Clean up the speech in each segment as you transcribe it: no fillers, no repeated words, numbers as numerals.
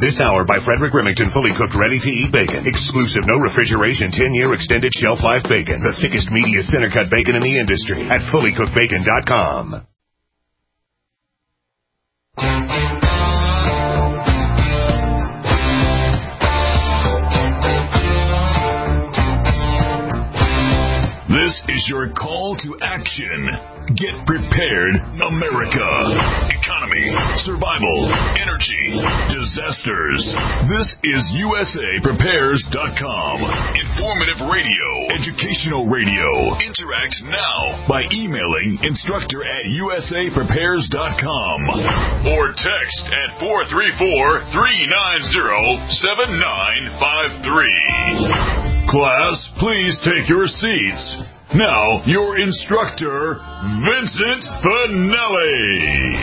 This hour by Frederick Remington, fully cooked, ready-to-eat bacon. Exclusive, no refrigeration, 10-year extended shelf life bacon. The thickest, meatiest center-cut bacon in the industry at fullycookedbacon.com. This is your call to action. Get prepared, America. Economy, survival, energy, disasters. This is USAPrepares.com. Informative radio, educational radio. Interact now by emailing instructor@USAPrepares.com or text at 434-390-7953. Class, please take your seats. Now, your instructor, Vincent Finelli.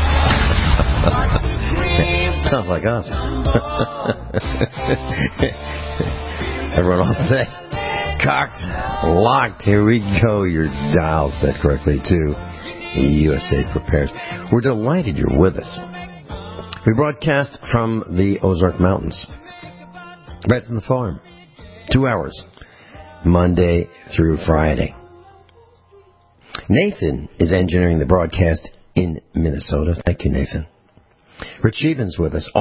Sounds like us. Everyone all set? Cocked, locked. Here we go. Your dial set correctly to USA Prepares. We're delighted you're with us. We broadcast from the Ozark Mountains, right from the farm. 2 hours, Monday through Friday. Nathan is engineering the broadcast in Minnesota. Thank you, Nathan. Rich Evans with us,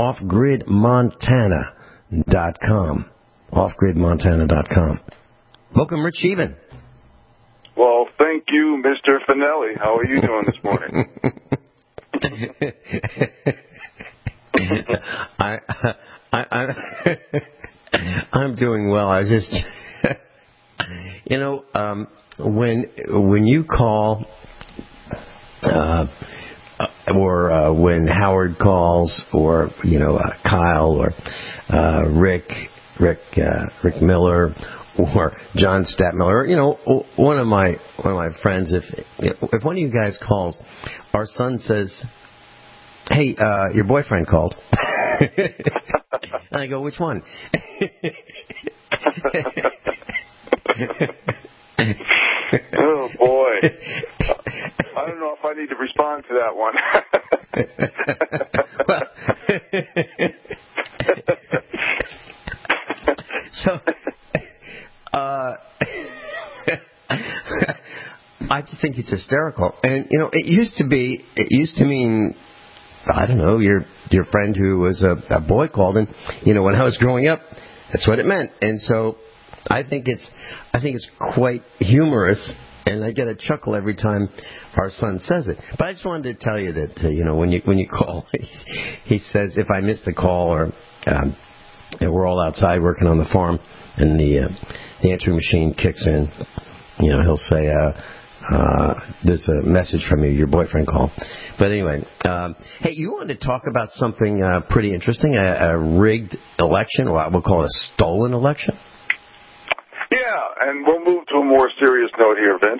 offgridmontana.com. Offgridmontana.com. Welcome, Rich Even. Well, thank you, Mr. Finelli. How are you doing this morning? I'm doing well. I was just, when you call, or when Howard calls, or Kyle or Rick Miller, or John Stadtmiller, one of my friends. If one of you guys calls, our son says, "Hey, your boyfriend called." And I go, "Which one?" Oh, boy. I don't know if I need to respond to that one. I just think it's hysterical. And, it used to mean, I don't know, your friend who was a boy called, and when I was growing up, that's what it meant. And so I think it's quite humorous, and I get a chuckle every time our son says it. But I just wanted to tell you that when you call, he says if I miss the call, or we're all outside working on the farm, and the answering machine kicks in, he'll say, there's a message from you, your boyfriend called. But anyway, hey, you wanted to talk about something pretty interesting, a rigged election, or we'll call it a stolen election? Yeah, and we'll move to a more serious note here, Vince.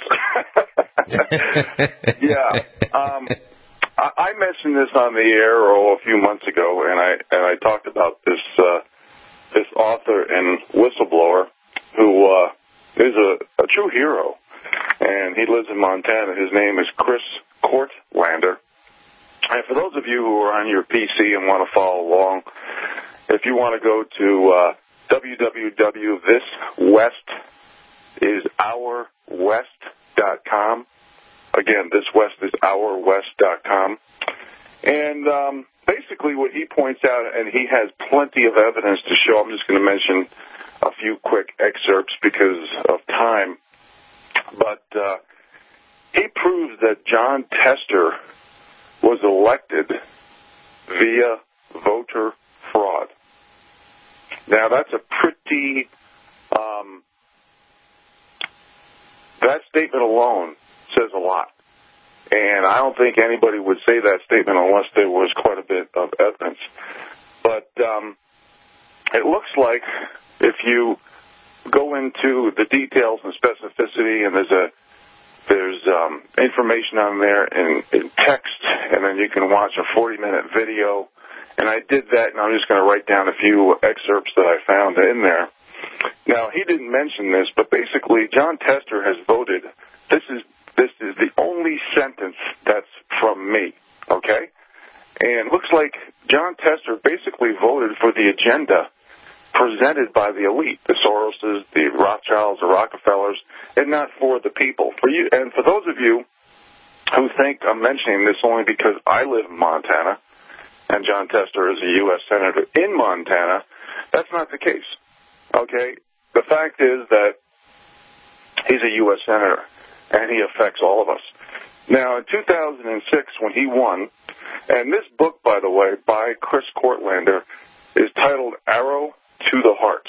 Yeah. I mentioned this on the air a few months ago, and I talked about this author and whistleblower who is a true hero. And he lives in Montana. His name is Chris Courtlander. And for those of you who are on your PC and want to follow along, if you want to go to thiswestisourwest.com. Again, thiswestisourwest.com. And basically what he points out, and he has plenty of evidence to show, I'm just going to mention a few quick excerpts because of time. But he proves that Jon Tester was elected via voter fraud. Now, that's a pretty... that statement alone says a lot. And I don't think anybody would say that statement unless there was quite a bit of evidence. But it looks like if you go into the details and specificity, and there's information on there in text, and then you can watch a 40-minute video. And I did that, and I'm just going to write down a few excerpts that I found in there. Now, he didn't mention this, but basically Jon Tester has voted. This is the only sentence that's from me, okay? And it looks like Jon Tester basically voted for the agenda presented by the elite, the Soroses, the Rothschilds, the Rockefellers, and not for the people. For you, and for those of you who think I'm mentioning this only because I live in Montana and Jon Tester is a U.S. Senator in Montana, that's not the case. Okay? The fact is that he's a U.S. Senator, and he affects all of us. Now, in 2006, when he won, and this book, by the way, by Chris Courtlander, is titled Arrow to the Heart.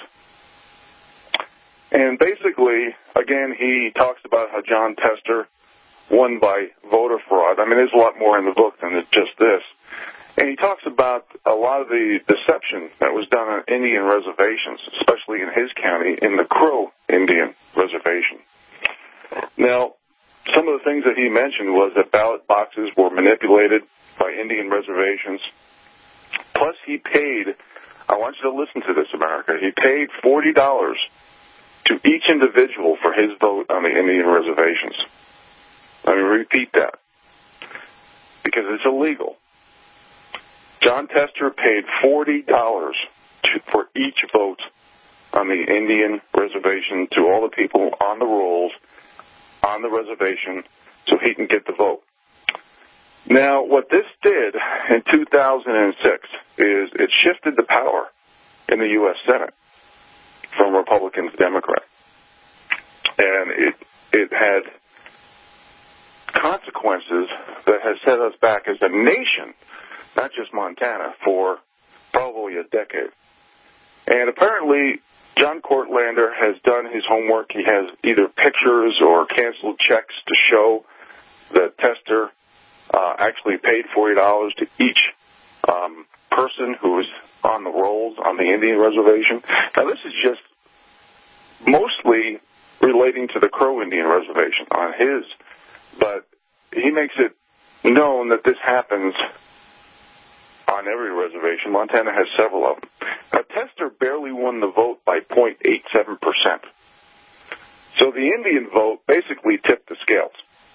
And basically, again, he talks about how Jon Tester won by voter fraud. I mean, there's a lot more in the book than just this. And he talks about a lot of the deception that was done on Indian reservations, especially in his county, in the Crow Indian Reservation. Now, some of the things that he mentioned was that ballot boxes were manipulated by Indian reservations. Plus, he paid, I want you to listen to this, America, he paid $40 to each individual for his vote on the Indian reservations. Let me repeat that, because it's illegal. Jon Tester paid $40 for each vote on the Indian reservation to all the people on the rolls on the reservation so he can get the vote. Now, what this did in 2006 is it shifted the power in the U.S. Senate from Republican to Democrat. And it had consequences that has set us back as a nation, not just Montana, for probably a decade. And apparently, John Courtlander has done his homework. He has either pictures or canceled checks to show that Tester actually paid $40 to each person who was on the rolls on the Indian reservation. Now, this is just mostly relating to the Crow Indian Reservation on his, but he makes it known that this happens on every reservation. Montana has several of them. Now, Tester barely won the vote by 0.87%. So the Indian vote basically tipped the scales.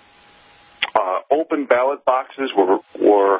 Open ballot boxes were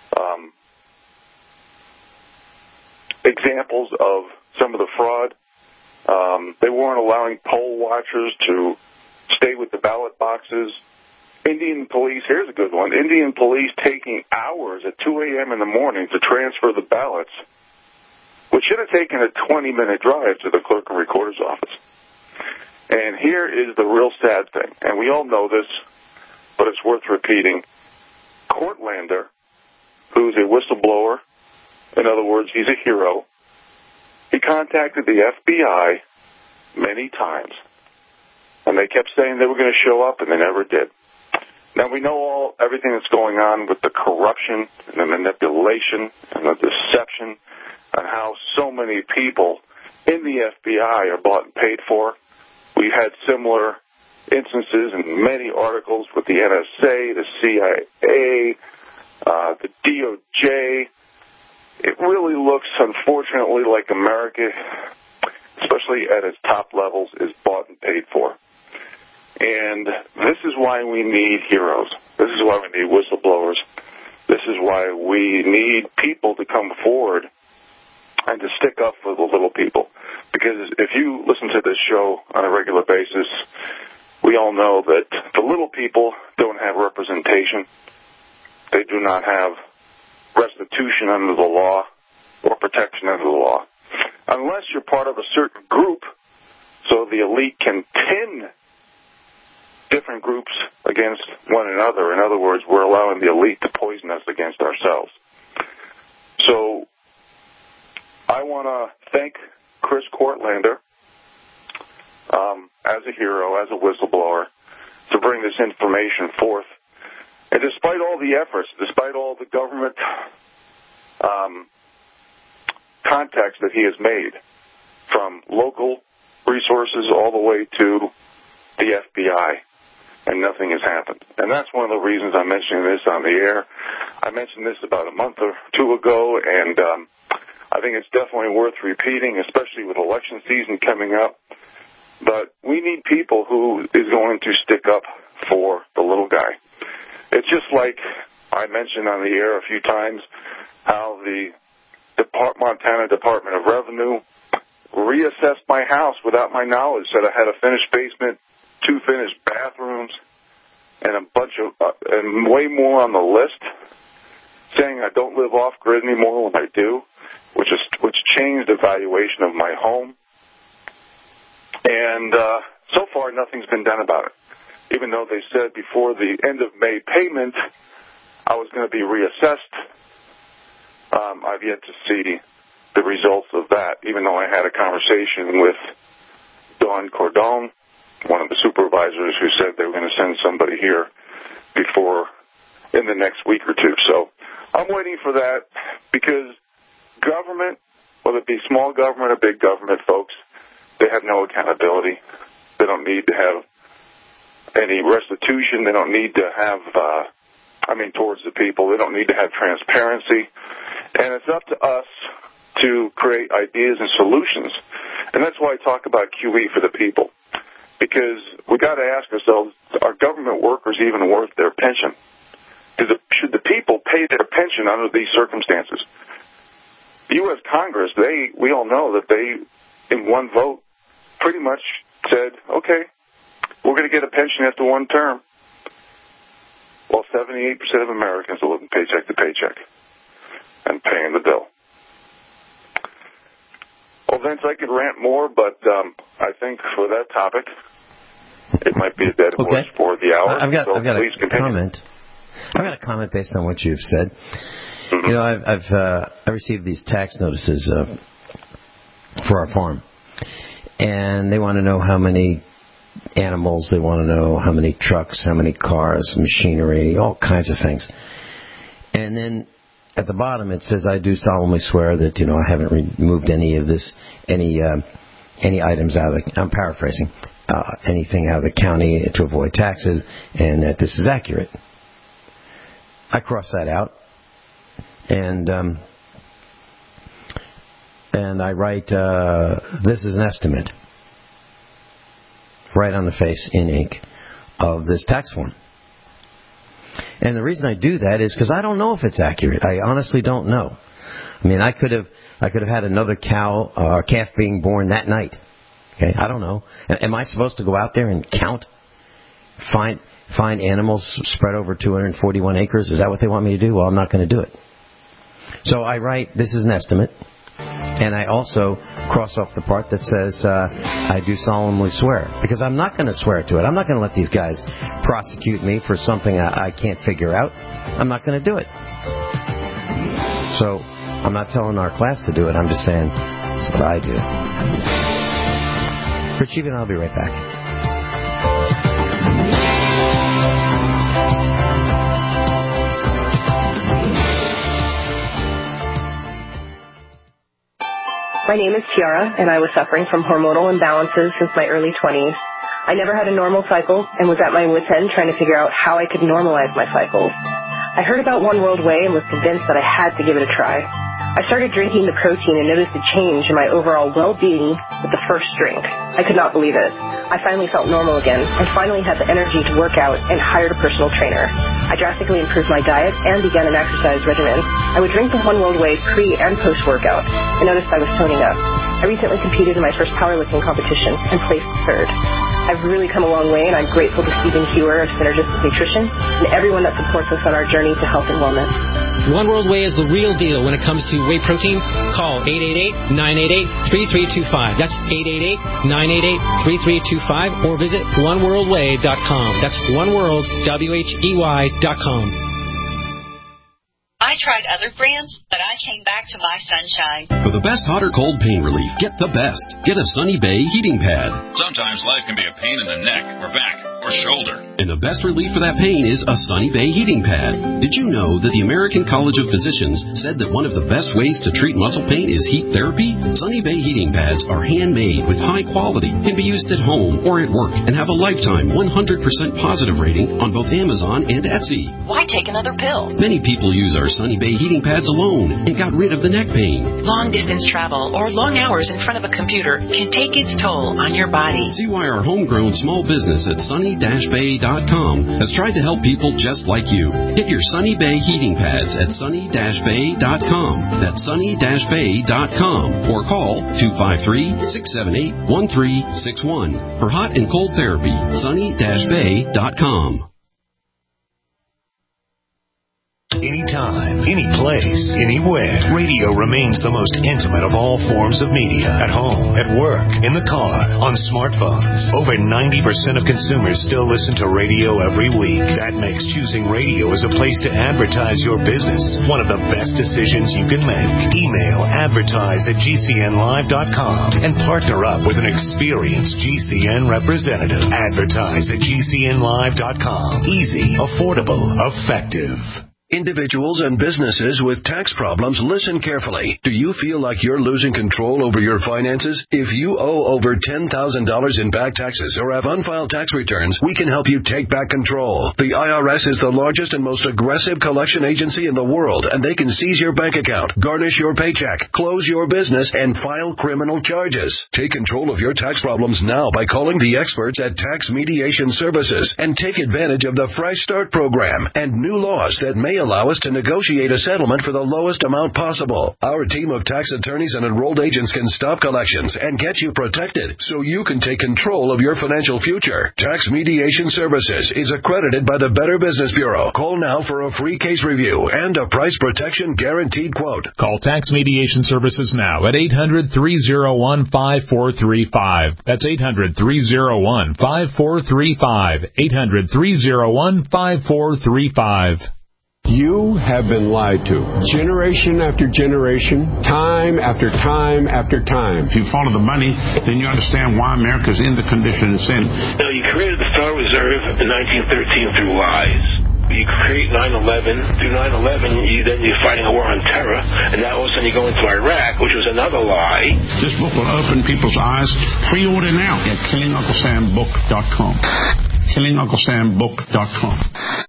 examples of some of the fraud. They weren't allowing poll watchers to stay with the ballot boxes. Indian police, here's a good one, Indian police taking hours at 2 a.m. in the morning to transfer the ballots, which should have taken a 20-minute drive to the clerk and recorder's office. And here is the real sad thing, and we all know this, but it's worth repeating. Courtlander, who's a whistleblower, in other words, he's a hero, he contacted the FBI many times, and they kept saying they were going to show up, and they never did. Now, we know everything that's going on with the corruption and the manipulation and the deception and how so many people in the FBI are bought and paid for. We've had similar instances in many articles with the NSA, the CIA, the DOJ. It really looks, unfortunately, like America, especially at its top levels, is bought and paid for. And this is why we need heroes. This is why we need whistleblowers. This is why we need people to come forward and to stick up for the little people. Because if you listen to this show on a regular basis, we all know that the little people don't have representation. They do not have restitution under the law or protection under the law. Unless you're part of a certain group, so the elite can pin different groups against one another. In other words, we're allowing the elite to poison us against ourselves. So I want to thank Chris Courtlander as a hero, as a whistleblower, to bring this information forth. And despite all the efforts, despite all the government contacts that he has made, from local resources all the way to the FBI, and nothing has happened. And that's one of the reasons I'm mentioning this on the air. I mentioned this about a month or two ago, and I think it's definitely worth repeating, especially with election season coming up. But we need people who is going to stick up for the little guy. It's just like I mentioned on the air a few times how the Montana Department of Revenue reassessed my house without my knowledge, said I had a finished basement, 2 finished bathrooms, and a bunch of, and way more on the list, saying I don't live off-grid anymore when I do, which changed the valuation of my home. And so far, nothing's been done about it. Even though they said before the end of May payment, I was going to be reassessed, I've yet to see the results of that, even though I had a conversation with Dawn Cordone, one of the supervisors, who said they were going to send somebody here in the next week or two. So I'm waiting for that, because government, whether it be small government or big government, folks, they have no accountability. They don't need to have any restitution. They don't need to have, towards the people. They don't need to have transparency. And it's up to us to create ideas and solutions. And that's why I talk about QE for the people. Because we got to ask ourselves, are government workers even worth their pension? Should the people pay their pension under these circumstances? The U.S. Congress, we all know that they, in one vote, pretty much said, okay, we're going to get a pension after one term. Well, 78% of Americans are living paycheck to paycheck and paying the bill. Well, Vince, I could rant more, but I think for that topic, it might be a dead horse for the hour. I've got a comment. I've got a comment based on what you've said. Mm-hmm. You know, I received these tax notices for our farm, and they want to know how many animals, they want to know how many trucks, how many cars, machinery, all kinds of things. And then at the bottom it says, I do solemnly swear that, I haven't removed any of this, any items out of I'm paraphrasing, anything out of the county to avoid taxes, and that this is accurate. I cross that out, and I write, this is an estimate, right on the face in ink of this tax form. And the reason I do that is because I don't know if it's accurate. I honestly don't know. I mean, I could have had another cow or calf being born that night. Okay, I don't know. Am I supposed to go out there and count, find animals spread over 241 acres? Is that what they want me to do? Well, I'm not going to do it. So I write, this is an estimate. And I also cross off the part that says, I do solemnly swear. Because I'm not going to swear to it. I'm not going to let these guys prosecute me for something I can't figure out. I'm not going to do it. So I'm not telling our class to do it. I'm just saying that's what I do. For Chief, and I'll be right back. My name is Tiara, and I was suffering from hormonal imbalances since my early 20s. I never had a normal cycle and was at my wit's end trying to figure out how I could normalize my cycles. I heard about One World Whey and was convinced that I had to give it a try. I started drinking the protein and noticed a change in my overall well-being with the first drink. I could not believe it. I finally felt normal again and finally had the energy to work out and hired a personal trainer. I drastically improved my diet and began an exercise regimen. I would drink the One World Whey pre- and post-workout. I noticed I was toning up. I recently competed in my first powerlifting competition and placed third. I've really come a long way, and I'm grateful to Stephen Hewer of Synergistic Nutrition and everyone that supports us on our journey to health and wellness. One World Whey is the real deal when it comes to whey protein. Call 888-988-3325. That's 888-988-3325, or visit oneworldwhey.com. That's oneworld.com. I tried other brands, but I came back to My Sunshine. For the best hot or cold pain relief, get the best. Get a Sunny Bay heating pad. Sometimes life can be a pain in the neck or back or shoulder. And the best relief for that pain is a Sunny Bay heating pad. Did you know that the American College of Physicians said that one of the best ways to treat muscle pain is heat therapy? Sunny Bay heating pads are handmade with high quality, can be used at home or at work, and have a lifetime 100% positive rating on both Amazon and Etsy. Why take another pill? Many people use our Sunny Bay heating pads alone and got rid of the neck pain. Long distance travel or long hours in front of a computer can take its toll on your body. See why our homegrown small business at Sunny sunny-bay.com has tried to help people just like you. Get your Sunny Bay heating pads at sunny-bay.com. That's sunny-bay.com. Or call 253-678-1361 for hot and cold therapy. sunny-bay.com. Anytime, any place, anywhere, radio remains the most intimate of all forms of media. At home, at work, in the car, on smartphones. Over 90% of consumers still listen to radio every week. That makes choosing radio as a place to advertise your business one of the best decisions you can make. Email advertise@gcnlive.com and partner up with an experienced GCN representative. Advertise at gcnlive.com. Easy, affordable, effective. Individuals and businesses with tax problems, listen carefully. Do you feel like you're losing control over your finances? If you owe over $10,000 in back taxes or have unfiled tax returns, we can help you take back control. The IRS is the largest and most aggressive collection agency in the world, and they can seize your bank account, garnish your paycheck, close your business, and file criminal charges. Take control of your tax problems now by calling the experts at Tax Mediation Services and take advantage of the Fresh Start program and new laws that may allow us to negotiate a settlement for the lowest amount possible. Our team of tax attorneys and enrolled agents can stop collections and get you protected so you can take control of your financial future. Tax Mediation Services is accredited by the Better Business Bureau. Call now for a free case review and a price protection guaranteed quote. Call Tax Mediation Services now at 800-301-5435. That's 800-301-5435. 800-301-5435. You have been lied to. Generation after generation, time after time after time. If you follow the money, then you understand why America's in the condition it's in. You created the Federal Reserve in 1913 through lies. You create 9/11. Through 9/11, then you're fighting a war on terror, and now all of a sudden you go into Iraq, which was another lie. This book will open people's eyes. Pre-order now at KillingUncleSamBook.com. KillingUncleSamBook.com.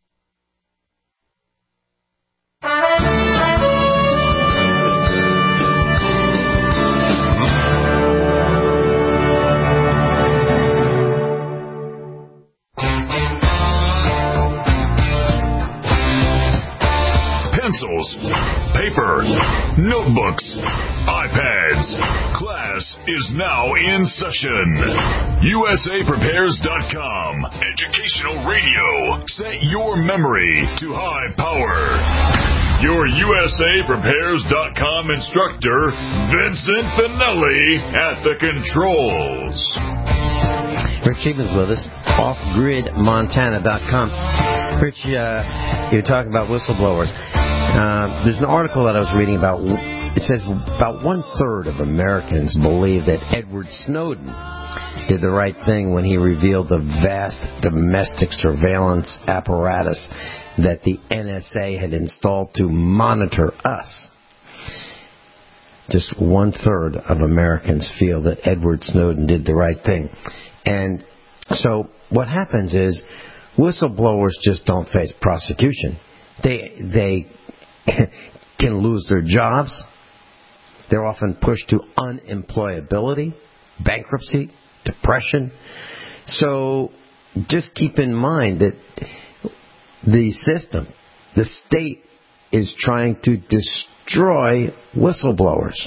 Pencils, paper, notebooks, iPads. Class is now in session. USAPrepares.com. Educational radio. Set your memory to high power. Your USAPrepares.com instructor, Vincent Finelli, at the controls. Rich Sheeman's with us, offgridmontana.com. Rich, you're talking about whistleblowers. There's an article that I was reading about. It says about 1/3 of Americans believe that Edward Snowden did the right thing when he revealed the vast domestic surveillance apparatus that the NSA had installed to monitor us. Just 1/3 of Americans feel that Edward Snowden did the right thing. And so what happens is whistleblowers just don't face prosecution. They can lose their jobs. They're often pushed to unemployability, bankruptcy, depression. So just keep in mind that the system, the state, is trying to destroy whistleblowers.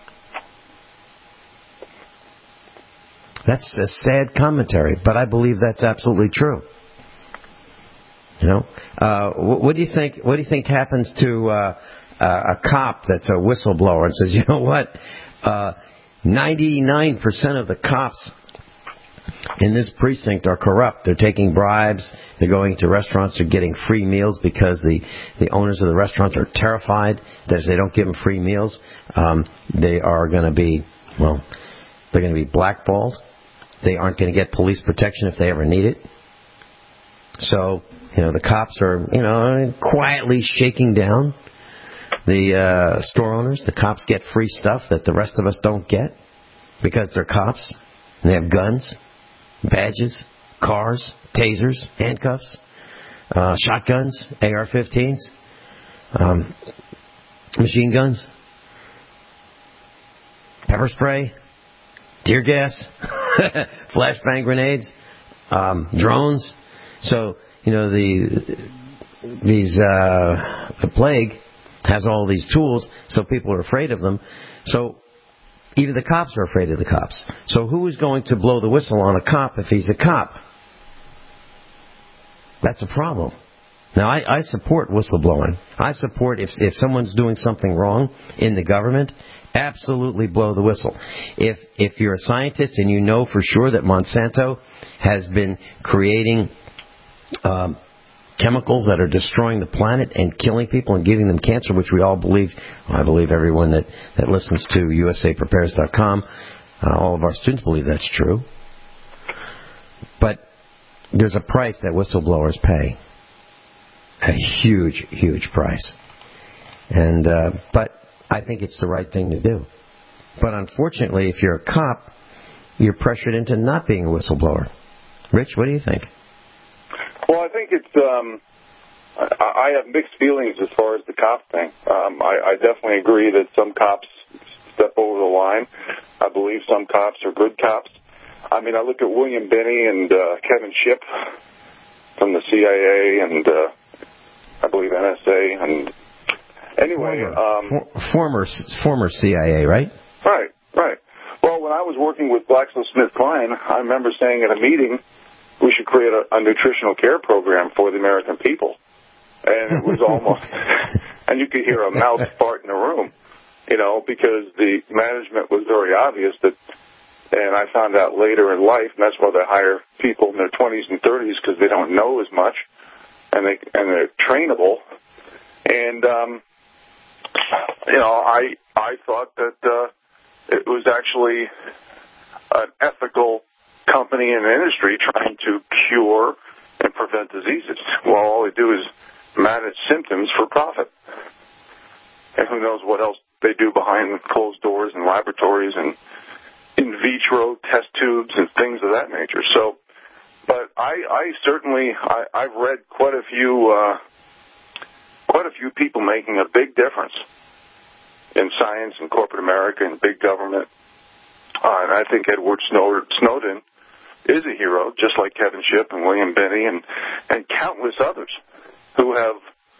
That's a sad commentary, but I believe that's absolutely true. You know, what do you think? What do you think happens to a cop that's a whistleblower and says, you know what, 99% of the cops in this precinct are corrupt. They're taking bribes. They're going to restaurants. They're getting free meals because the owners of the restaurants are terrified that if they don't give them free meals, they are going to be, well, they're going to be blackballed. They aren't going to get police protection if they ever need it. So, you know, the cops are, you know, quietly shaking down the store owners. The cops get free stuff that the rest of us don't get because they're cops and they have guns, badges, cars, tasers, handcuffs, shotguns, AR-15s, machine guns, pepper spray, tear gas, flashbang grenades. drones. So, the plague has all these tools, so people are afraid of them. So even the cops are afraid of the cops. So who is going to blow the whistle on a cop if he's a cop? That's a problem. Now, I support whistleblowing. I support if someone's doing something wrong in the government, absolutely blow the whistle. If you're a scientist and you know for sure that Monsanto has been creating chemicals that are destroying the planet and killing people and giving them cancer, which we all believe, I believe everyone that listens to USAPrepares.com, all of our students believe that's true. But there's a price that whistleblowers pay. A huge, huge price. And but I think it's the right thing to do. But unfortunately, if you're a cop, you're pressured into not being a whistleblower. Rich, what do you think? Well, I think it's. I have mixed feelings as far as the cop thing. I definitely agree that some cops step over the line. I believe some cops are good cops. I mean, I look at William Binney and Kevin Shipp from the CIA and I believe NSA. And anyway, former CIA, right? Right. Well, when I was working with GlaxoSmithKline, I remember saying at a meeting, we should create a nutritional care program for the American people. And it was almost, and you could hear a mouth fart in the room, because the management was very obvious that, and I found out later in life, and that's why they hire people in their 20s and 30s because they don't know as much, and they're trainable. And, I thought that it was actually an ethical company and industry trying to cure and prevent diseases. Well, all they do is manage symptoms for profit. And who knows what else they do behind closed doors and laboratories and in vitro test tubes and things of that nature. So, but I certainly, I've read quite a few people making a big difference in science and corporate America and big government. And I think Edward Snowden is a hero, just like Kevin Shipp and William Binney and countless others who have,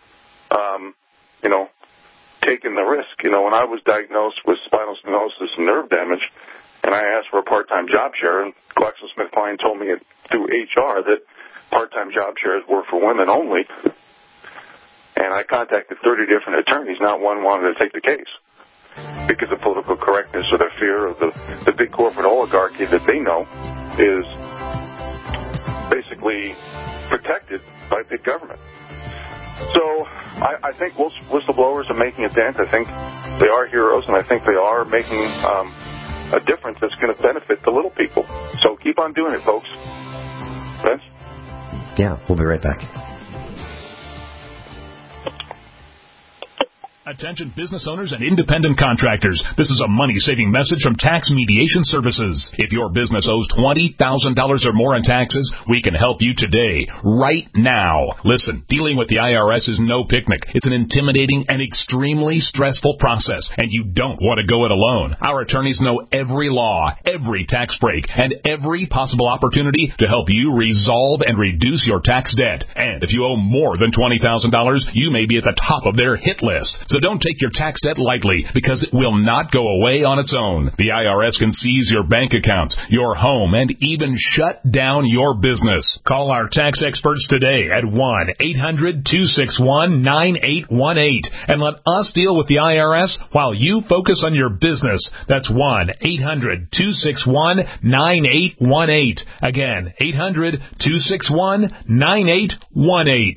taken the risk. When I was diagnosed with spinal stenosis and nerve damage, and I asked for a part-time job share, and GlaxoSmithKline told me through HR that part-time job shares were for women only. And I contacted 30 different attorneys. Not one wanted to take the case because of political correctness or their fear of the big corporate oligarchy that they know is basically protected by big government. So I think whistleblowers are making a dent. I think they are heroes, and I think they are making a difference that's going to benefit the little people. So keep on doing it, folks. Vince? Yeah, we'll be right back. Attention business owners and independent contractors. This is a money-saving message from Tax Mediation Services. If your business owes $20,000 or more in taxes, we can help you today, right now. Listen, dealing with the IRS is no picnic. It's an intimidating and extremely stressful process, and you don't want to go it alone. Our attorneys know every law, every tax break, and every possible opportunity to help you resolve and reduce your tax debt. And if you owe more than $20,000, you may be at the top of their hit list. So don't take your tax debt lightly, because it will not go away on its own. The IRS can seize your bank accounts, your home, and even shut down your business. Call our tax experts today at 1-800-261-9818 and let us deal with the IRS while you focus on your business. That's 1-800-261-9818. Again, 800-261-9818.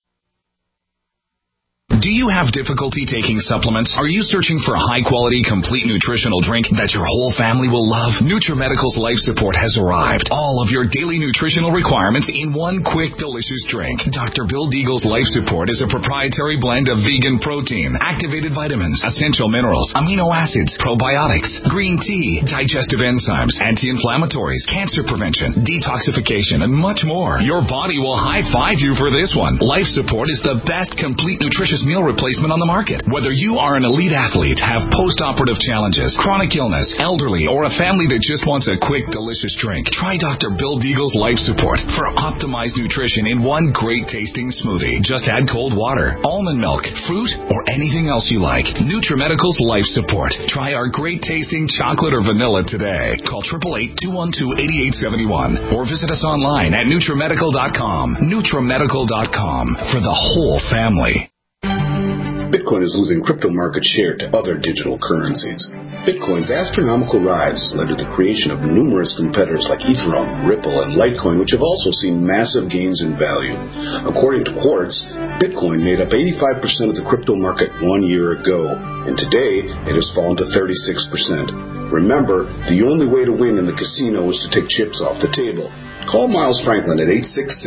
Do you have difficulty taking supplements? Are you searching for a high-quality, complete nutritional drink that your whole family will love? NutriMedical's Life Support has arrived. All of your daily nutritional requirements in one quick, delicious drink. Dr. Bill Deagle's Life Support is a proprietary blend of vegan protein, activated vitamins, essential minerals, amino acids, probiotics, green tea, digestive enzymes, anti-inflammatories, cancer prevention, detoxification, and much more. Your body will high-five you for this one. Life Support is the best complete nutritious largest meal replacement on the market. Whether you are an elite athlete, have post-operative challenges, chronic illness, elderly, or a family that just wants a quick, delicious drink, try Dr. Bill Deagle's Life Support for optimized nutrition in one great-tasting smoothie. Just add cold water, almond milk, fruit, or anything else you like. NutriMedical's Life Support. Try our great-tasting chocolate or vanilla today. Call 888-212-8871 or visit us online at NutriMedical.com. NutriMedical.com for the whole family. Bitcoin is losing crypto market share to other digital currencies. Bitcoin's astronomical rise has led to the creation of numerous competitors like Ethereum, Ripple, and Litecoin, which have also seen massive gains in value. According to Quartz, Bitcoin made up 85% of the crypto market 1 year ago, and today it has fallen to 36%. Remember, the only way to win in the casino is to take chips off the table. Call Miles Franklin at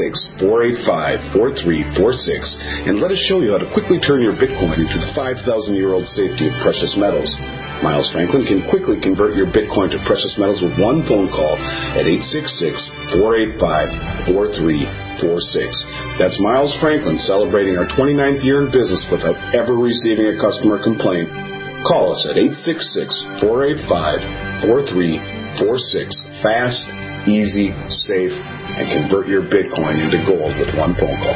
866-485-4346 and let us show you how to quickly turn your Bitcoin into the 5,000-year-old safety of precious metals. Miles Franklin can quickly convert your Bitcoin to precious metals with one phone call at 866-485-4346. That's Miles Franklin celebrating our 29th year in business without ever receiving a customer complaint. Call us at 866-485-4346. Fast, easy, safe, and convert your Bitcoin into gold with one phone call.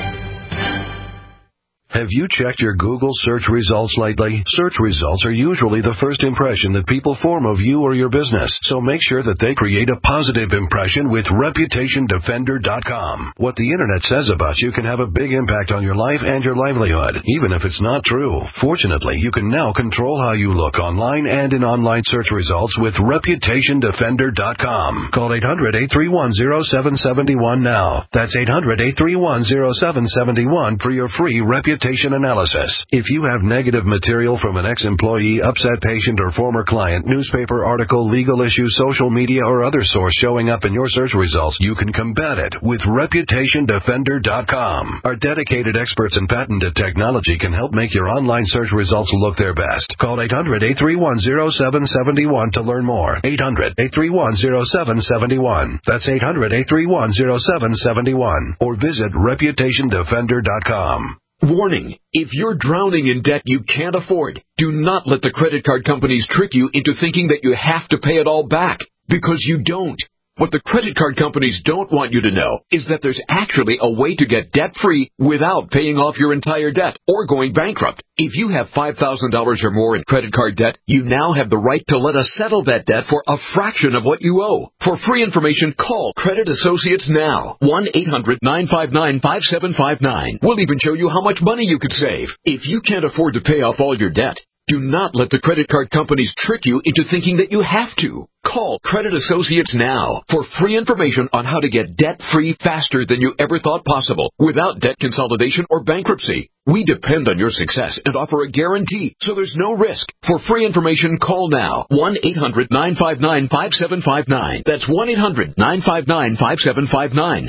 Have you checked your Google search results lately? Search results are usually the first impression that people form of you or your business, so make sure that they create a positive impression with ReputationDefender.com. What the Internet says about you can have a big impact on your life and your livelihood, even if it's not true. Fortunately, you can now control how you look online and in online search results with ReputationDefender.com. Call 800-831-0771 now. That's 800-831-0771 for your free reputation analysis. If you have negative material from an ex-employee, upset patient, or former client, newspaper article, legal issue, social media, or other source showing up in your search results, you can combat it with ReputationDefender.com. Our dedicated experts in patented technology can help make your online search results look their best. Call 800-831-0771 to learn more. 800-831-0771. That's 800-831-0771. Or visit ReputationDefender.com. Warning, if you're drowning in debt you can't afford, do not let the credit card companies trick you into thinking that you have to pay it all back, because you don't. What the credit card companies don't want you to know is that there's actually a way to get debt-free without paying off your entire debt or going bankrupt. If you have $5,000 or more in credit card debt, you now have the right to let us settle that debt for a fraction of what you owe. For free information, call Credit Associates now. 1-800-959-5759. We'll even show you how much money you could save. If you can't afford to pay off all your debt, do not let the credit card companies trick you into thinking that you have to. Call Credit Associates now for free information on how to get debt-free faster than you ever thought possible without debt consolidation or bankruptcy. We depend on your success and offer a guarantee, so there's no risk. For free information, call now. 1-800-959-5759. That's 1-800-959-5759.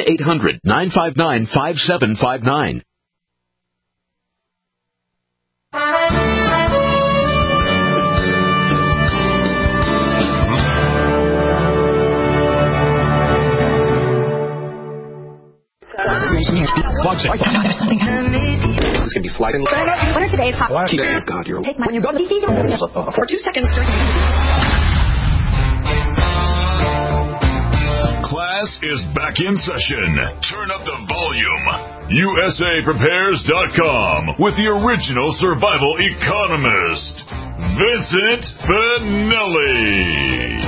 1-800-959-5759. There's something happening. This could be sliding. What are today's hot? God, you're Take my when you go to the for 2 seconds. Class is back in session. Turn up the volume. USAPrepares.com with the original survival economist, Vincent Finelli.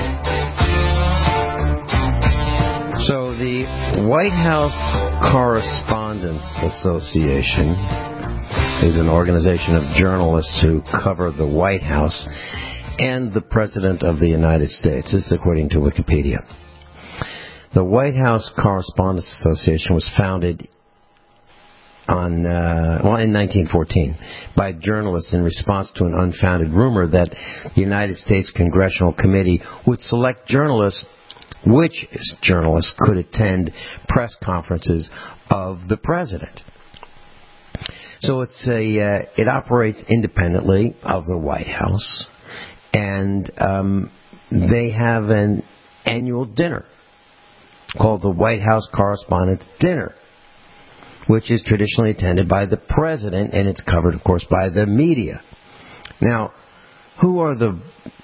So the White House Correspondents Association is an organization of journalists who cover the White House and the President of the United States. This is according to Wikipedia. The White House Correspondents Association was founded in 1914 by journalists in response to an unfounded rumor that the United States Congressional Committee would select which journalists could attend press conferences of the president. So it operates independently of the White House, and they have an annual dinner called the White House Correspondents' Dinner. which is traditionally attended by the president, and it's covered, of course, by the media. Now, who are the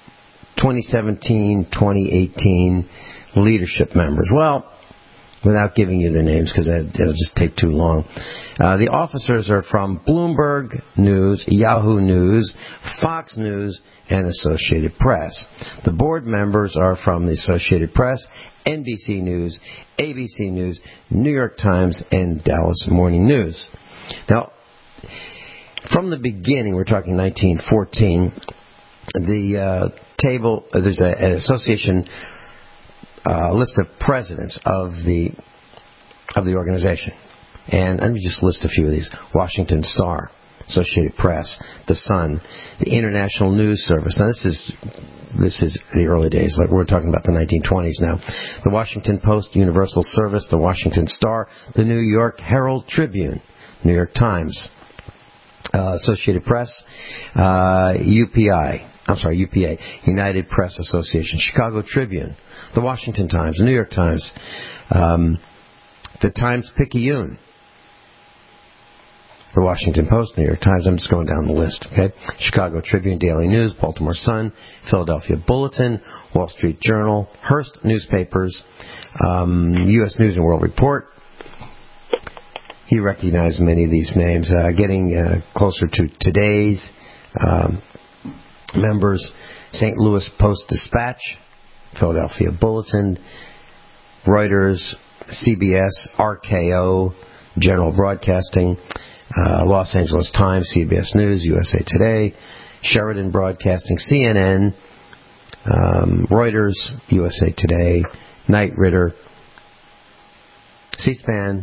2017-2018 leadership members? Well, without giving you their names, because it'll just take too long. The officers are from Bloomberg News, Yahoo News, Fox News, and Associated Press. The board members are from the Associated Press, NBC News, ABC News, New York Times, and Dallas Morning News. Now, from the beginning, we're talking 1914, the table, there's an association list of presidents of the organization. And let me just list a few of these. Washington Star, Associated Press, The Sun, the International News Service. Now this is the early days, like we're talking about the 1920s now. The Washington Post, Universal Service, the Washington Star, the New York Herald Tribune, New York Times, Associated Press, UPA, United Press Association, Chicago Tribune, the Washington Times, the New York Times, the Times-Picayune, the Washington Post, New York Times. I'm just going down the list, okay? Chicago Tribune, Daily News, Baltimore Sun, Philadelphia Bulletin, Wall Street Journal, Hearst Newspapers, U.S. News and World Report. You recognize many of these names. Getting closer to today's members, St. Louis Post-Dispatch, Philadelphia Bulletin, Reuters, CBS, RKO, General Broadcasting, Los Angeles Times, CBS News, USA Today, Sheridan Broadcasting, CNN, Reuters, USA Today, Knight Ridder, C-SPAN.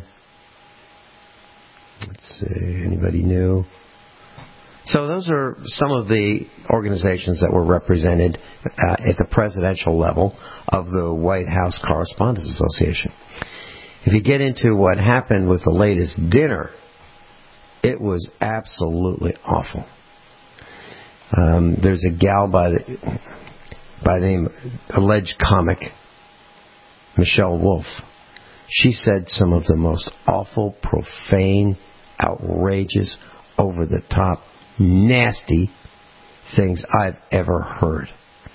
Let's see, anybody new? So those are some of the organizations that were represented at the presidential level of the White House Correspondents Association. If you get into what happened with the latest dinner, it was absolutely awful. There's a gal by the name, alleged comic, Michelle Wolf. She said some of the most awful, profane, outrageous, over-the-top, nasty things I've ever heard.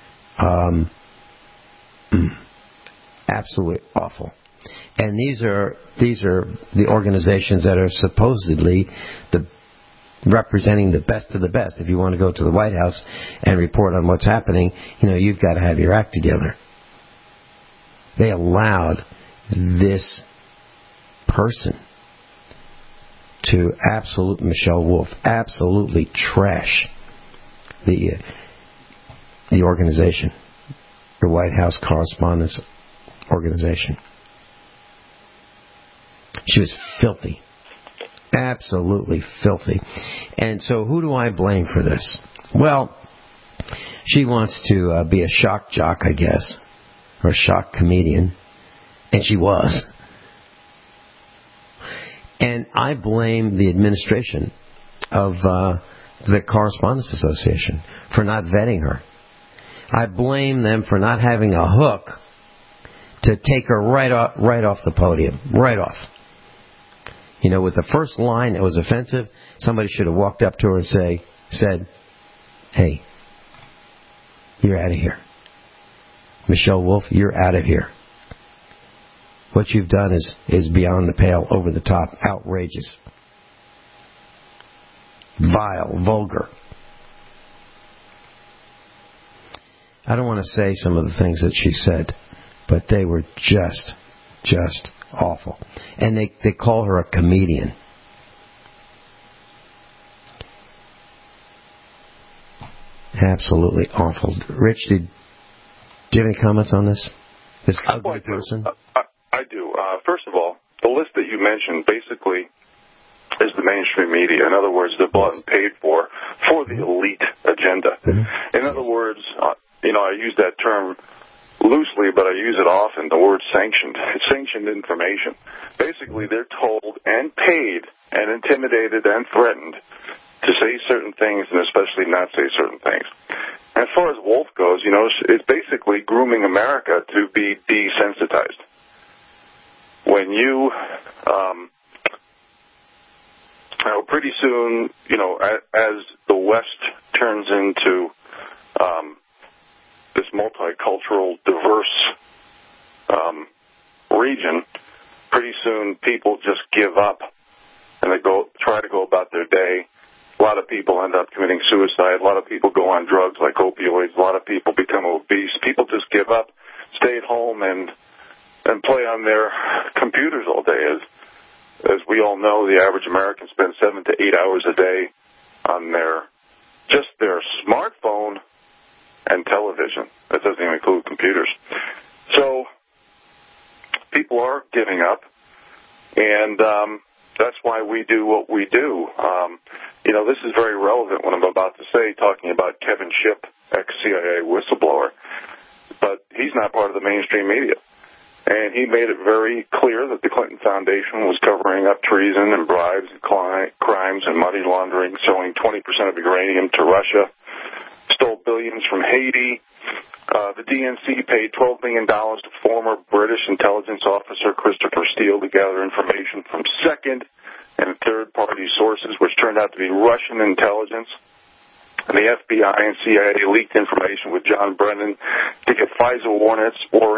Absolutely awful. And these are the organizations that are supposedly representing the best of the best. If you want to go to the White House and report on what's happening, you've got to have your act together. They allowed this person to Michelle Wolf, absolutely trash the organization, the White House Correspondents Organization. She was filthy. Absolutely filthy. And so who do I blame for this? Well, she wants to be a shock jock, I guess, or a shock comedian. And she was. And I blame the administration of the Correspondents Association for not vetting her. I blame them for not having a hook to take her right off the podium. Right off. With the first line that was offensive, somebody should have walked up to her and said, "Hey, you're out of here. Michelle Wolf, you're out of here. What you've done is beyond the pale, over the top, outrageous, vile, vulgar." I don't want to say some of the things that she said, but they were just awful. And they call her a comedian. Absolutely awful. Rich, do you have any comments on this? This ugly person? I do. First of all, the list that you mentioned basically is the mainstream media. In other words, they're bought and paid for the elite agenda. Mm-hmm. In other words, I use that term loosely, but I use it often, the word sanctioned. It's sanctioned information. Basically, they're told and paid and intimidated and threatened to say certain things and especially not say certain things. As far as Wolf goes, it's basically grooming America to be desensitized. When you pretty soon, as the West turns into this multicultural, diverse region, pretty soon people just give up and they try to go about their day. A lot of people end up committing suicide. A lot of people go on drugs like opioids. A lot of people become obese. People just give up, stay at home, and play on their computers all day. As we all know, the average American spends 7 to 8 hours a day on their smartphone and television. That doesn't even include computers. So people are giving up, and that's why we do what we do. This is very relevant what I'm about to say, talking about Kevin Shipp, ex-CIA whistleblower. But he's not part of the mainstream media. And he made it very clear that the Clinton Foundation was covering up treason and bribes and crimes and money laundering, selling 20% of uranium to Russia, stole billions from Haiti. The DNC paid $12 million to former British intelligence officer Christopher Steele to gather information from second and third-party sources, which turned out to be Russian intelligence. And the FBI and CIA leaked information with John Brennan to get FISA warrants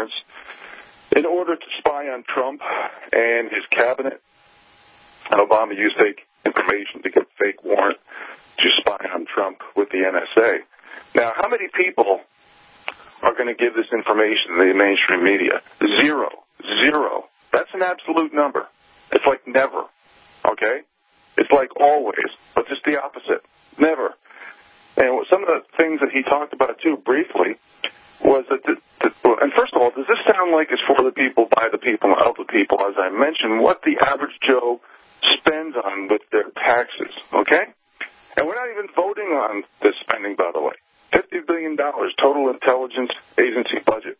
in order to spy on Trump and his cabinet. And Obama used fake information to get fake warrant to spy on Trump with the NSA. Now, how many people are going to give this information to the mainstream media? Zero. That's an absolute number. It's like never, okay? It's like always, but just the opposite. Never. And some of the things that he talked about, too, briefly, was that, and first of all, does this sound like it's for the people, by the people, and of the people, as I mentioned, what the average Joe spends on with their taxes, okay? And we're not even voting on this spending, by the way. $50 billion total intelligence agency budget,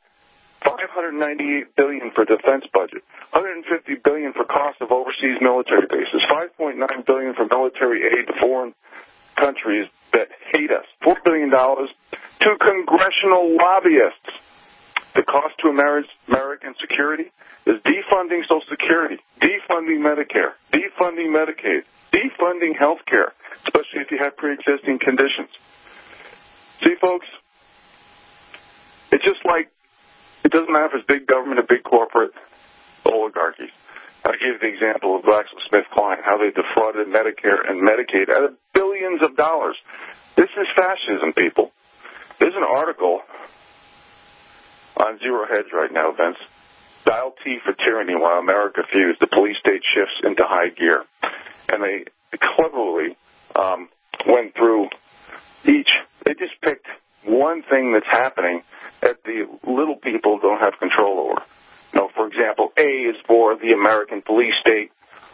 $598 billion for defense budget, $150 billion for cost of overseas military bases, $5.9 billion for military aid to foreign countries that hate us, $4 billion to congressional lobbyists. The cost to American security is defunding Social Security, defunding Medicare, defunding Medicaid, defunding health care, especially if you have pre-existing conditions. See, folks, it's just like it doesn't matter if it's big government or big corporate oligarchies. I gave the example of GlaxoSmithKline, how they defrauded Medicare and Medicaid out of billions of dollars. This is fascism, people. There's an article on Zero Hedge right now, Vince. Dial T for tyranny while America fused. The police state shifts into high gear. And they cleverly went through each. They just picked one thing that's happening that the little people don't have control over. For example, A is for the American police state,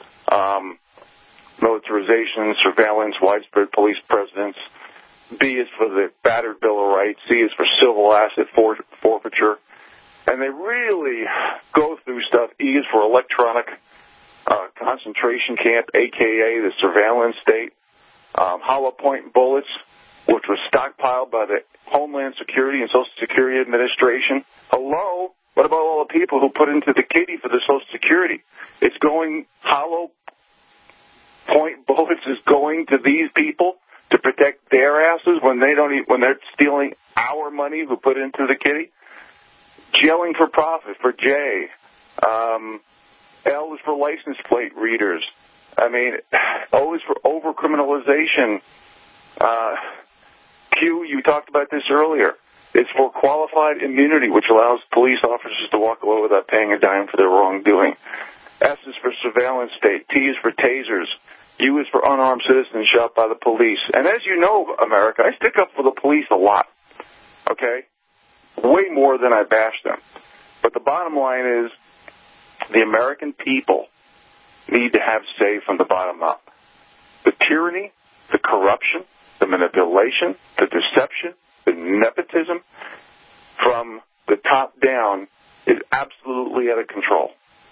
militarization, surveillance, widespread police presence. B is for the battered Bill of Rights. C is for civil asset forfeiture. And they really go through stuff. E is for electronic concentration camp, a.k.a. the surveillance state. Hollow point bullets, which was stockpiled by the Homeland Security and Social Security Administration. Hello? What about all the people who put into the kitty for the Social Security? It's going, hollow point bullets is going to these people to protect their asses when they're stealing our money who put into the kitty. Jailing for profit for J. L is for license plate readers. O is for overcriminalization. Q, you talked about this earlier. It's for qualified immunity, which allows police officers to walk away without paying a dime for their wrongdoing. S is for surveillance state. T is for tasers. U is for unarmed citizens shot by the police. And as you know, America, I stick up for the police a lot, okay? Way more than I bash them. But the bottom line is the American people need to have say from the bottom up. The tyranny, the corruption, the manipulation, the deception, the nepotism from the top down is absolutely out of control.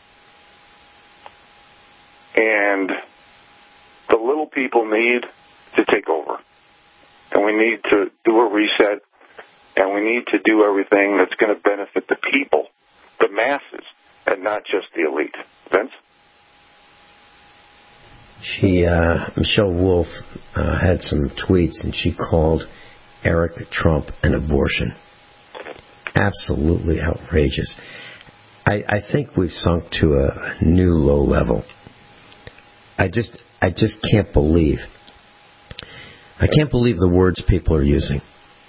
And the little people need to take over. And we need to do a reset, and we need to do everything that's going to benefit the people, the masses, and not just the elite. Vince? Michelle Wolf had some tweets, and she called Eric Trump an abortion. Absolutely outrageous. I think we've sunk to a new low level. I just can't believe. I can't believe the words people are using.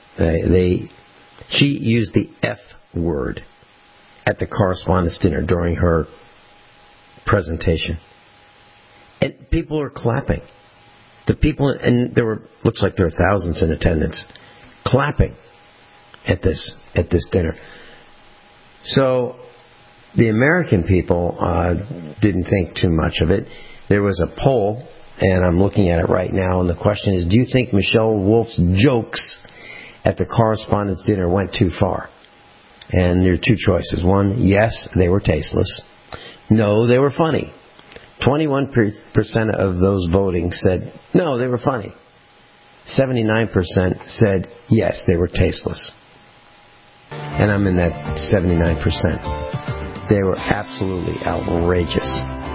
She used the F word at the correspondence dinner during her presentation, and people are clapping. The people, and looks like there were thousands in attendance, clapping at this dinner. So the American people didn't think too much of it. There was a poll, and I'm looking at it right now, and the question is, do you think Michelle Wolf's jokes at the correspondence dinner went too far? And there are two choices. One, yes, they were tasteless. No, they were funny. 21% of those voting said, no, they were funny. 79% said, yes, they were tasteless. And I'm in that 79%. They were absolutely outrageous.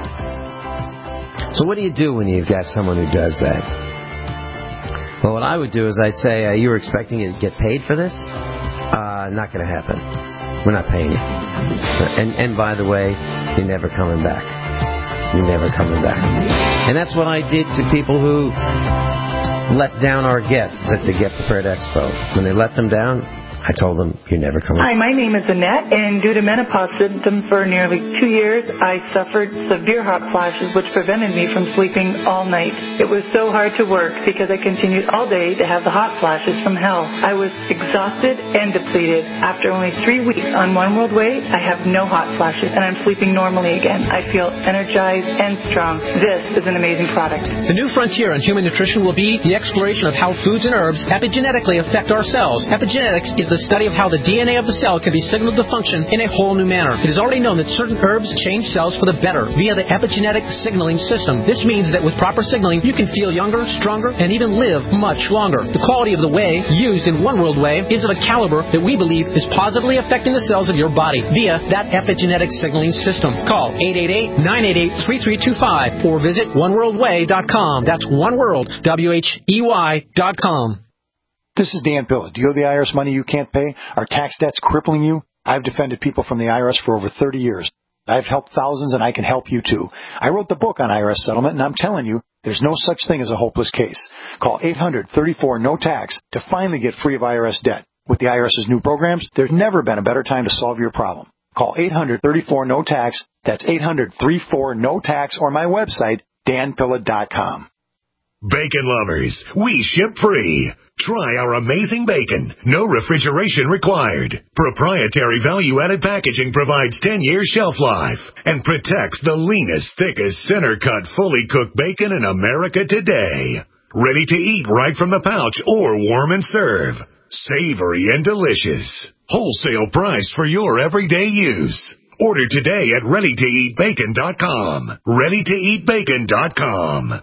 So what do you do when you've got someone who does that? Well, what I would do is I'd say, you were expecting to get paid for this? Not going to happen. We're not paying you. And by the way, you're never coming back. You're never coming back. And that's what I did to people who let down our guests at the Get Prepared Expo. When they let them down, I told them, you're never coming back. Hi, my name is Annette, and due to menopause symptoms for nearly 2 years, I suffered severe hot flashes, which prevented me from sleeping all night. It was so hard to work because I continued all day to have the hot flashes from hell. I was exhausted and depleted. After only 3 weeks on One World Way, I have no hot flashes, and I'm sleeping normally again. I feel energized and strong. This is an amazing product. The new frontier in human nutrition will be the exploration of how foods and herbs epigenetically affect our cells. Epigenetics is the study of how the DNA of the cell can be signaled to function in a whole new manner. It is already known that certain herbs change cells for the better via the epigenetic signaling system. This means that with proper signaling, you can feel younger, stronger, and even live much longer. The quality of the whey used in One World Whey is of a caliber that we believe is positively affecting the cells of your body via that epigenetic signaling system. Call 888-988-3325 or visit oneworldway.com. That's oneworld.com. This is Dan Pilla. Do you owe the IRS money you can't pay? Are tax debts crippling you? I've defended people from the IRS for over 30 years. I've helped thousands, and I can help you too. I wrote the book on IRS settlement, and I'm telling you, there's no such thing as a hopeless case. Call 800-34-NO-TAX to finally get free of IRS debt. With the IRS's new programs, there's never been a better time to solve your problem. Call 800-34-NO-TAX. That's 800-34-NO-TAX, or my website, danpilla.com. Bacon lovers, we ship free. Try our amazing bacon. No refrigeration required. Proprietary value-added packaging provides 10 years shelf life and protects the leanest, thickest, center-cut, fully cooked bacon in America today. Ready to eat right from the pouch or warm and serve. Savory and delicious. Wholesale price for your everyday use. Order today at ReadyToEatBacon.com. ReadyToEatBacon.com.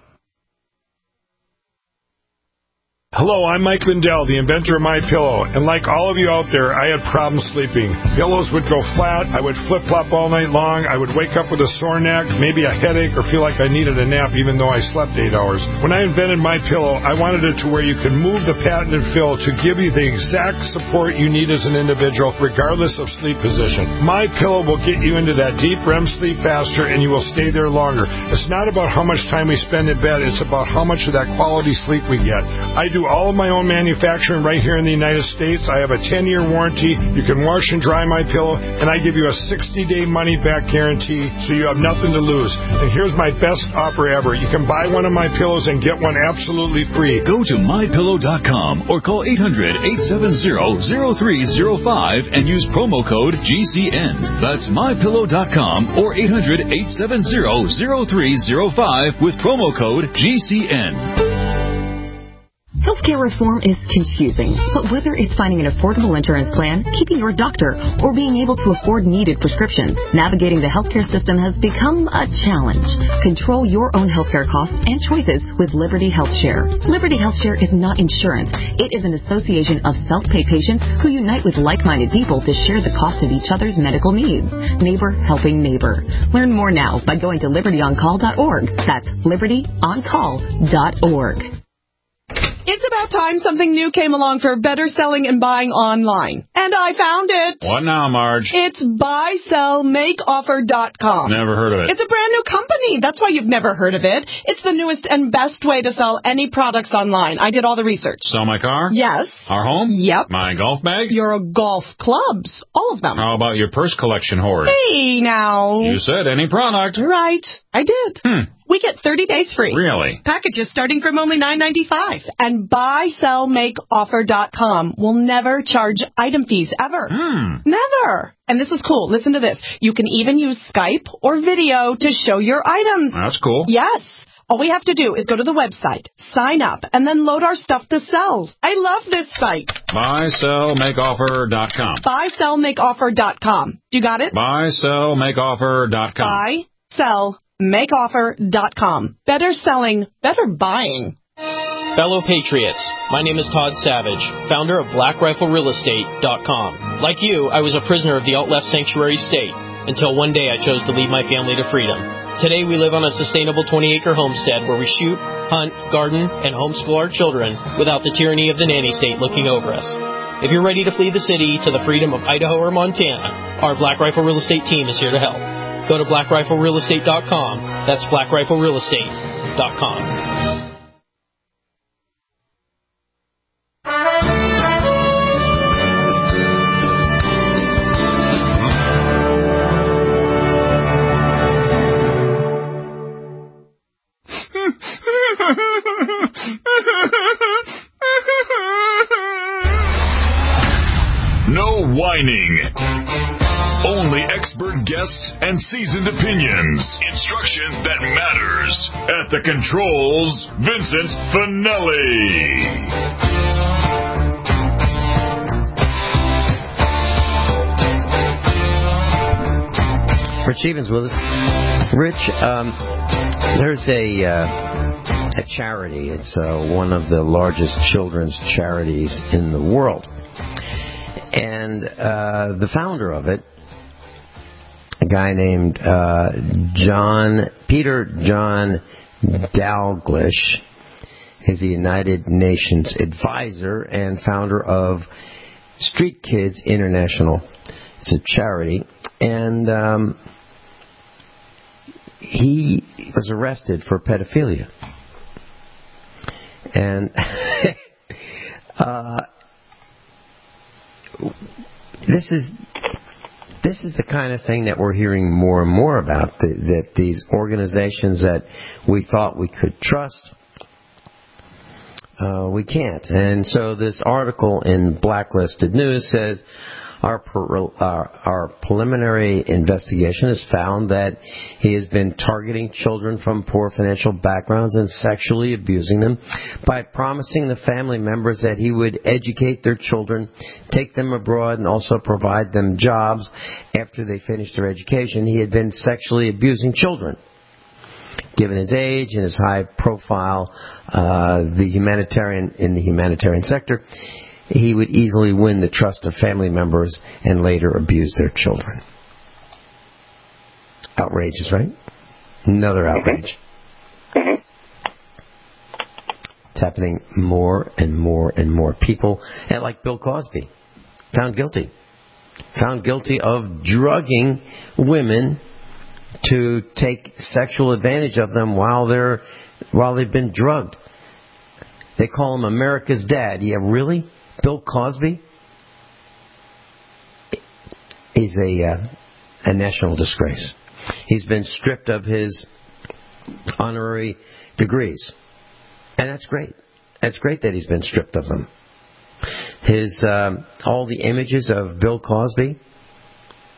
Hello, I'm Mike Lindell, the inventor of MyPillow, and like all of you out there, I had problems sleeping. Pillows would go flat, I would flip-flop all night long, I would wake up with a sore neck, maybe a headache, or feel like I needed a nap even though I slept 8 hours. When I invented MyPillow, I wanted it to where you could move the patented fill to give you the exact support you need as an individual, regardless of sleep position. MyPillow will get you into that deep REM sleep faster, and you will stay there longer. It's not about how much time we spend in bed, it's about how much of that quality sleep we get. I do all of my own manufacturing right here in the United States. I have a 10-year warranty. You can wash and dry MyPillow, and I give you a 60-day money-back guarantee, so you have nothing to lose. And here's my best offer ever. You can buy one of my pillows and get one absolutely free. Go to MyPillow.com or call 800-870-0305 and use promo code GCN. That's MyPillow.com or 800-870-0305 with promo code GCN. Healthcare reform is confusing, but whether it's finding an affordable insurance plan, keeping your doctor, or being able to afford needed prescriptions, navigating the healthcare system has become a challenge. Control your own healthcare costs and choices with Liberty HealthShare. Liberty HealthShare is not insurance. It is an association of self-pay patients who unite with like-minded people to share the cost of each other's medical needs. Neighbor helping neighbor. Learn more now by going to libertyoncall.org. That's libertyoncall.org. It's about time something new came along for better selling and buying online. And I found it. What now, Marge? It's buysellmakeoffer.com. Never heard of it. It's a brand new company. That's why you've never heard of it. It's the newest and best way to sell any products online. I did all the research. Sell my car? Yes. Our home? Yep. My golf bag? Your golf clubs. All of them. How about your purse collection hoard? Hey, now. You said any product. Right. I did. We get 30 days free. Really? Packages starting from only $9.95. And buysellmakeoffer.com will never charge item fees ever. Never. And this is cool. Listen to this. You can even use Skype or video to show your items. That's cool. Yes. All we have to do is go to the website, sign up, and then load our stuff to sell. I love this site. Buysellmakeoffer.com. Buysellmakeoffer.com. You got it? Buysellmakeoffer.com. Buysellmakeoffer.com. Better selling, better buying. Fellow Patriots, my name is Todd Savage, founder of BlackRifleRealEstate.com. Like you, I was a prisoner of the alt-left sanctuary state until one day I chose to lead my family to freedom. Today we live on a sustainable 20-acre homestead where we shoot, hunt, garden, and homeschool our children without the tyranny of the nanny state looking over us. If you're ready to flee the city to the freedom of Idaho or Montana, our Black Rifle Real Estate team is here to help. Go to BlackRifleRealEstate.com. That's BlackRifleRealEstate.com. No whining. Only expert guests and seasoned opinions. Instruction that matters. At the controls, Vincent Finelli. Rich Evans with us. Rich, there's a charity. It's one of the largest children's charities in the world. And the founder of it, a guy named Peter John Dalglish, is the United Nations advisor and founder of Street Kids International. It's a charity. And he was arrested for pedophilia. And this is the kind of thing that we're hearing more and more about, that these organizations that we thought we could trust, we can't. And so this article in Blacklisted News says, our preliminary investigation has found that he has been targeting children from poor financial backgrounds and sexually abusing them by promising the family members that he would educate their children, take them abroad, and also provide them jobs after they finished their education. He had been sexually abusing children. Given his age and his high profile, in the humanitarian sector, he would easily win the trust of family members and later abuse their children. Outrageous, right? Another outrage. It's happening more and more and more. People, and like Bill Cosby, found guilty of drugging women to take sexual advantage of them while they've been drugged. They call him America's dad. Yeah, really? Bill Cosby is a national disgrace. He's been stripped of his honorary degrees. And that's great. That's great that he's been stripped of them. His all the images of Bill Cosby,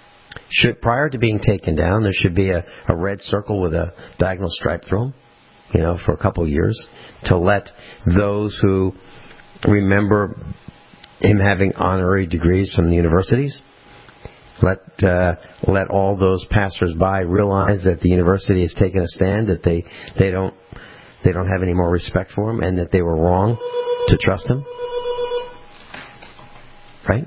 prior to being taken down, there should be a red circle with a diagonal stripe through them. for a couple of years, to let those who remember him having honorary degrees from the universities, let all those passers-by realize that the university has taken a stand, that they don't have any more respect for him, and that they were wrong to trust him. Right?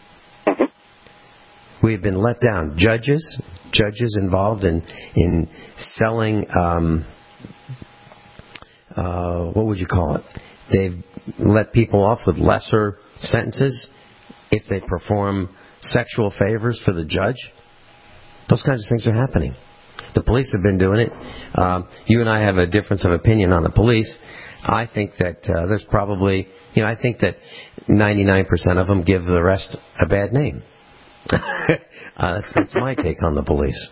We've been let down. Judges involved in selling, what would you call it? They've let people off with lesser sentences if they perform sexual favors for the judge. Those kinds of things are happening. The police have been doing it. You and I have a difference of opinion on the police. I think that there's probably, I think that 99% of them give the rest a bad name. That's my take on the police.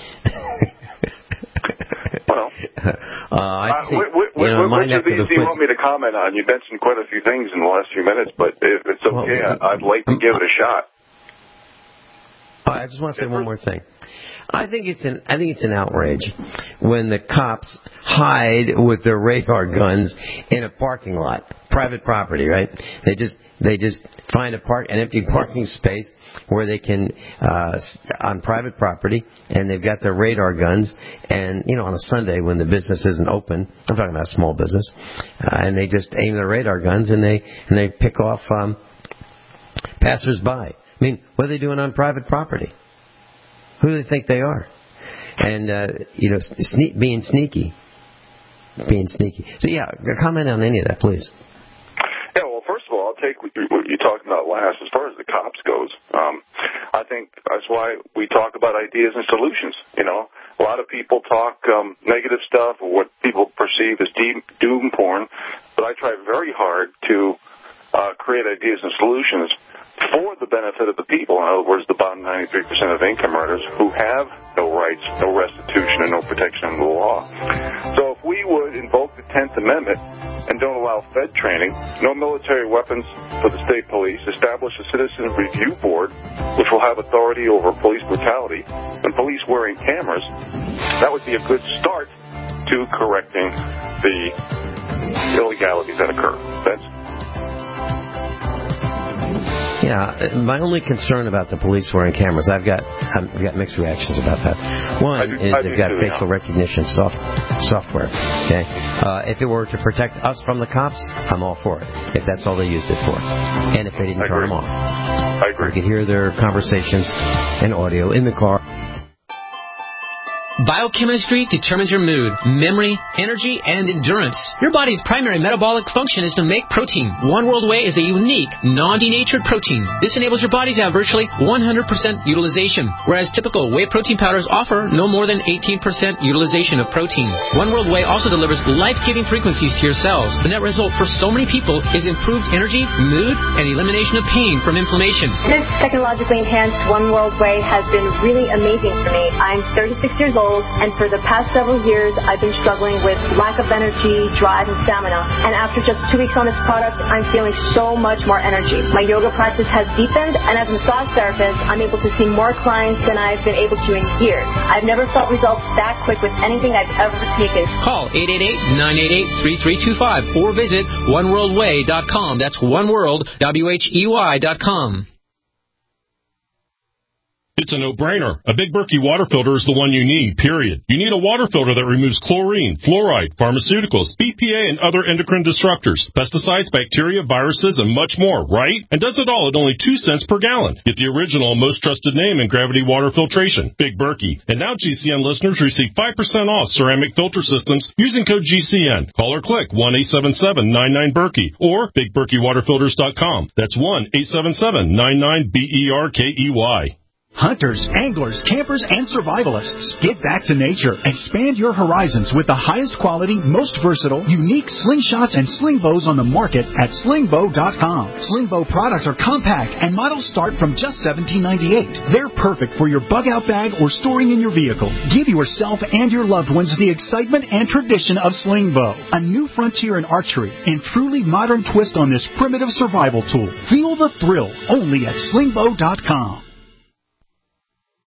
Well, I think, which of these do you want me to comment on? You mentioned quite a few things in the last few minutes, but if it's okay, I'd like to give it a shot. I just want to say one more thing. I think it's an outrage when the cops hide with their radar guns in a parking lot, private property, right? They just find an empty parking space where they can on private property, and they've got their radar guns, and on a Sunday when the business isn't open, I'm talking about a small business, and they just aim their radar guns and they pick off passers-by. I mean, what are they doing on private property? Who do they think they are? And, being sneaky. So, yeah, comment on any of that, please. Yeah, well, first of all, I'll take what you talked about last. As far as the cops goes, I think that's why we talk about ideas and solutions. A lot of people talk negative stuff or what people perceive as doom porn, but I try very hard to create ideas and solutions for the benefit of the people. In other words, the bottom 93% of income earners who have no rights, no restitution, and no protection under the law. So if we would invoke the 10th Amendment and don't allow Fed training, no military weapons for the state police, establish a citizen review board which will have authority over police brutality, and police wearing cameras, that would be a good start to correcting the illegalities that occur. Yeah, my only concern about the police wearing cameras, I've got mixed reactions about that. One is they've got facial recognition software. Okay, if it were to protect us from the cops, I'm all for it. If that's all they used it for, and if they didn't turn them off, I agree. We could hear their conversations and audio in the car. Biochemistry determines your mood, memory, energy, and endurance. Your body's primary metabolic function is to make protein. One World Whey is a unique, non-denatured protein. This enables your body to have virtually 100% utilization, whereas typical whey protein powders offer no more than 18% utilization of protein. One World Whey also delivers life-giving frequencies to your cells. The net result for so many people is improved energy, mood, and elimination of pain from inflammation. This technologically enhanced One World Whey has been really amazing for me. I'm 36 years old. And for the past several years, I've been struggling with lack of energy, drive, and stamina. And after just 2 weeks on this product, I'm feeling so much more energy. My yoga practice has deepened, and as a massage therapist, I'm able to see more clients than I've been able to in years. I've never felt results that quick with anything I've ever taken. Call 888-988-3325 or visit oneworldwhey.com. That's oneworld.com. It's a no-brainer. A Big Berkey water filter is the one you need, period. You need a water filter that removes chlorine, fluoride, pharmaceuticals, BPA, and other endocrine disruptors, pesticides, bacteria, viruses, and much more, right? And does it all at only 2 cents per gallon. Get the original, most trusted name in gravity water filtration, Big Berkey. And now GCN listeners receive 5% off ceramic filter systems using code GCN. Call or click 1-877-99-BERKEY or BigBerkeyWaterFilters.com. That's 1-877-99-BERKEY. Hunters, anglers, campers, and survivalists. Get back to nature. Expand your horizons with the highest quality, most versatile, unique slingshots and sling bows on the market at slingbow.com. Sling bow products are compact and models start from just $17.98. They're perfect for your bug-out bag or storing in your vehicle. Give yourself and your loved ones the excitement and tradition of sling bow. A new frontier in archery and truly modern twist on this primitive survival tool. Feel the thrill only at slingbow.com.